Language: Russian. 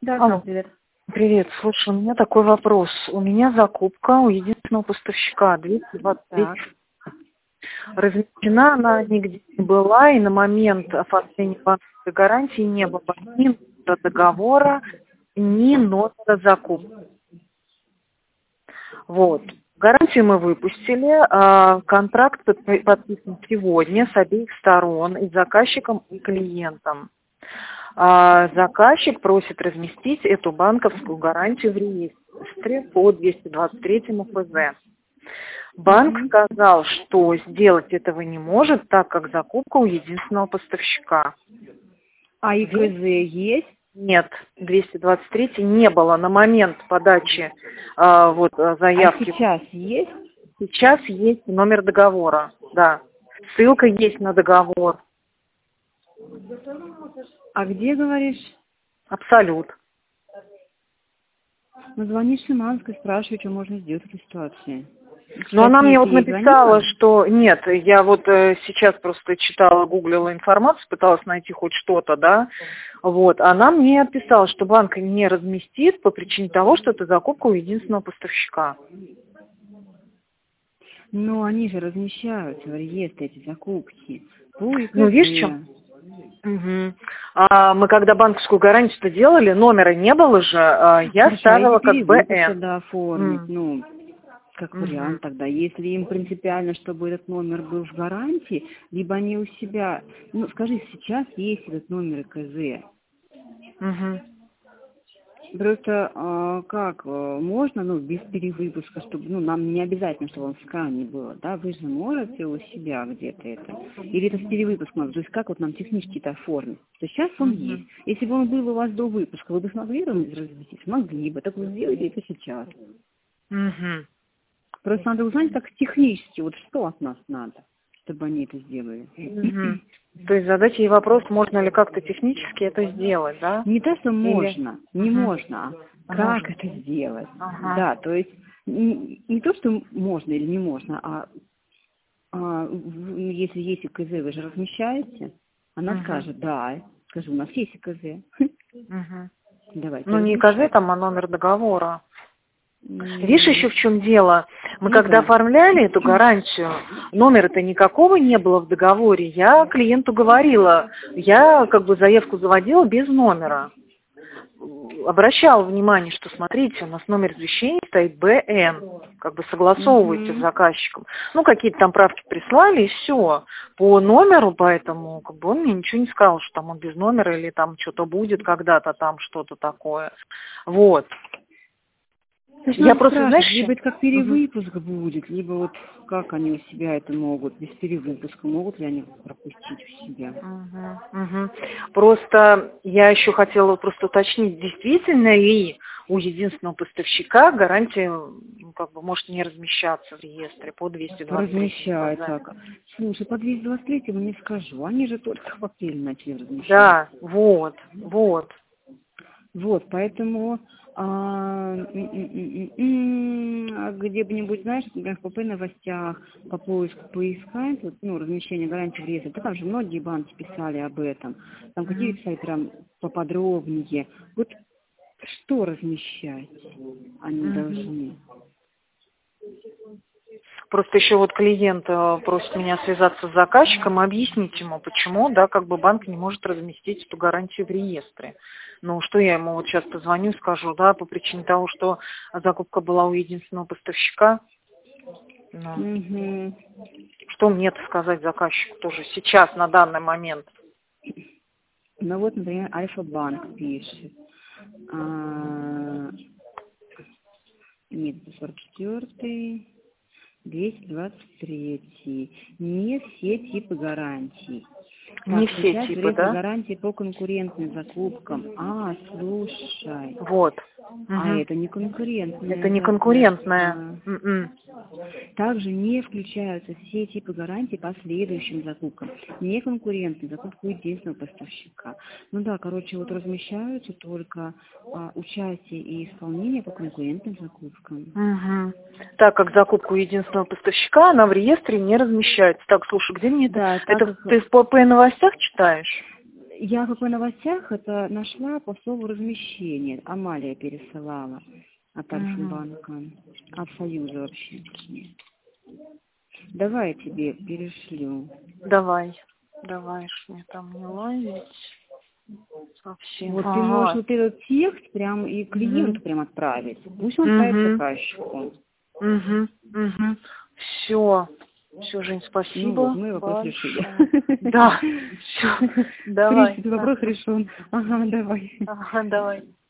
Да, Алло, привет. привет. Слушай, у меня такой вопрос. У меня закупка у единственного поставщика 223. Так. Размещена она нигде не была, и на момент оформления банковской гарантии не было ни номера договора, ни номера закупки. Вот. Гарантию мы выпустили, контракт подписан сегодня с обеих сторон, и заказчиком, и клиентом. Заказчик просит разместить эту банковскую гарантию в реестре по 223 ФЗ. Банк сказал, что сделать этого не может, так как закупка у единственного поставщика. А ИКЗ есть? Нет, 223 не было на момент подачи заявки. А сейчас есть? Сейчас есть номер договора, да. Ссылка есть на договор. А где, говоришь? Абсолют. Ну, звонишь Шиманской, спрашиваешь, что можно сделать в этой ситуации. Но она мне вот Ты ей написала, звонила? что нет, я вот сейчас просто читала, гуглила информацию, пыталась найти хоть что-то, да, вот, она мне отписала, что банк не разместит по причине того, что это закупка у единственного поставщика. Ну, они же размещаются в реестре, эти закупки. По ИКЗ. Ну, видишь, чем? Угу. Мы когда банковскую гарантию-то делали, номера не было же, я Хорошо, а ставила если как перевыпуск БН. тогда оформить, ну, как вариант тогда, если им принципиально, чтобы этот номер был в гарантии, либо они у себя, ну, скажи, сейчас есть этот номер ИКЗ. Угу. Просто можно, ну, без перевыпуска, чтобы, ну, нам не обязательно, чтобы он в скане было, да, вы же можете у себя где-то это, или это с перевыпуском надо, то есть как вот нам технически это оформить? То есть сейчас он есть. Если бы он был у вас до выпуска, вы бы смогли разместить? Могли бы, так вы сделайте это сейчас. Угу. Просто надо узнать, как технически, вот что от нас надо, чтобы они это сделали. Угу. То есть задать ей вопрос, можно ли как-то технически это сделать, да? Не то, что Или... можно, не можно, а как Можно. это сделать. Ага. Да, то есть не то, что можно или не можно, если есть ИКЗ, вы же размещаете, она скажет, да, скажу, у нас есть ИКЗ. Угу. Давайте Ну, не ИКЗ, там, а номер договора. Видишь, еще размещать. в чем дело? Мы Ну когда да. оформляли эту гарантию, номера-то никакого не было в договоре. Я клиенту говорила, я как бы заявку заводила без номера. Обращала внимание, что смотрите, у нас номер извещения стоит БН, как бы согласовывайте с заказчиком. Ну, какие-то там правки прислали, и все. По номеру, поэтому как бы он мне ничего не сказал, что там он без номера или там что-то будет когда-то там что-то такое. Вот. Значит, Я надо просто, спрашивать, знаешь... либо это как перевыпуск будет, либо вот как они у себя это могут, без перевыпуска, могут ли они пропустить у себя. Просто я еще хотела просто уточнить, действительно ли у единственного поставщика гарантия, ну, как бы, может не размещаться в реестре по 223. Размещается. Слушай, по 223 не скажу, они же только в апреле начали размещаться. Да, вот. Вот, поэтому где-нибудь, знаешь, например, в ПП новостях по поиску поискать, вот, ну, размещение гарантии в реестре, да, там же многие банки писали об этом, там какие писали прям поподробнее. Вот что размещать они должны? Просто еще вот клиент просит меня связаться с заказчиком и объяснить ему, почему, да, как бы банк не может разместить эту гарантию в реестре. Ну, что я ему вот сейчас позвоню и скажу, да, по причине того, что закупка была у единственного поставщика. Ну, что мне-то сказать заказчику тоже сейчас, на данный момент? Ну вот, например, Альфа-банк пишет. Нет, 44-й, 223. Не все типы гарантий. Не Так, все типы, да? гарантии по конкурентным закупкам. Слушай. Вот. Это не конкурентная. Это не конкурентная. Также не включаются все типы гарантий по следующим закупкам. Не конкурентные закупки единственного поставщика. Ну да, короче, вот размещаются только участие и исполнение по конкурентным закупкам. Так как закупку единственного поставщика, она в реестре не размещается. Так, слушай, где мне это? Да, Это ты в ПП новостях читаешь? Я как в новостях это нашла по слову размещения. Амалия пересылала от Альфа-банка, от Союза вообще. Давай я тебе перешлю. Давай, ж мне там не ловить. Совсем. Вот ты можешь вот этот текст прям и клиенту прям отправить. Пусть он ставит заказчику. Все, Жень, спасибо. Ну вот, мы вопрос решили. Да, все, давай. Вопрос решен. Ага, давай. Ага, давай.